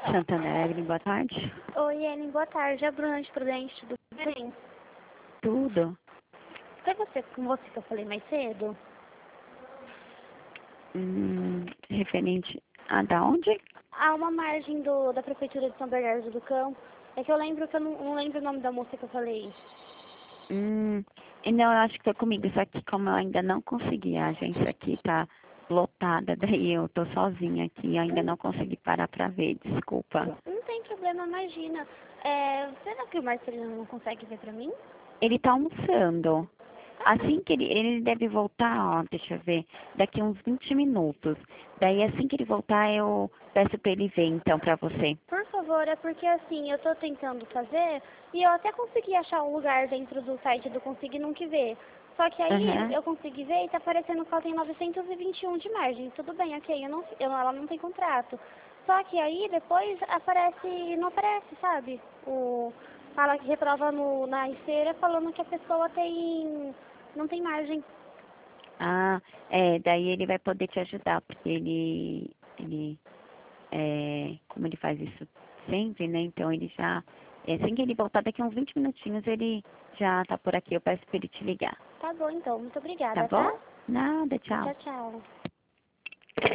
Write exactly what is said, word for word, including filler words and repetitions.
Santana Evelyn, boa tarde. Oi, Ellen, boa tarde. É a Bruna de Prudente, tudo bem? Tudo. Foi você, com você que eu falei mais cedo? Hum, referente a da onde? Há uma margem do, da Prefeitura de São Bernardo do Campo. É que eu lembro que eu não, não lembro o nome da moça que eu falei. Hum, e não, eu acho que foi comigo, só que como eu ainda não consegui, a agência aqui tá lotada, daí eu tô sozinha aqui, eu ainda Hum, não consegui parar pra ver, desculpa. não tem problema, imagina. É, será que o Marcelino não consegue ver pra mim? Ele tá almoçando. Assim que ele, ele deve voltar, ó, deixa eu ver, daqui uns vinte minutos. Daí assim que ele voltar, eu peço pra ele ver então pra você. Por favor, é porque assim, eu tô tentando fazer e eu até consegui achar um lugar dentro do site do Consegui Nunca Ver. Só que aí Aham. eu consegui ver e tá aparecendo que ela tem novecentos e vinte e um de margem. Tudo bem, ok, eu não, eu, ela não tem contrato. Só que aí depois aparece, não aparece, sabe? O, fala que reprova no, na esteira falando que a pessoa tem, não tem margem. Ah, é, daí ele vai poder te ajudar, porque ele, ele, é, como ele faz isso sempre, né? Então ele já, é, assim que ele voltar, daqui a uns vinte minutinhos, ele já tá por aqui. Eu peço pra ele te ligar. Tá bom então, muito Tá obrigada, bom? tá? Nada, tchau. Tchau, tchau.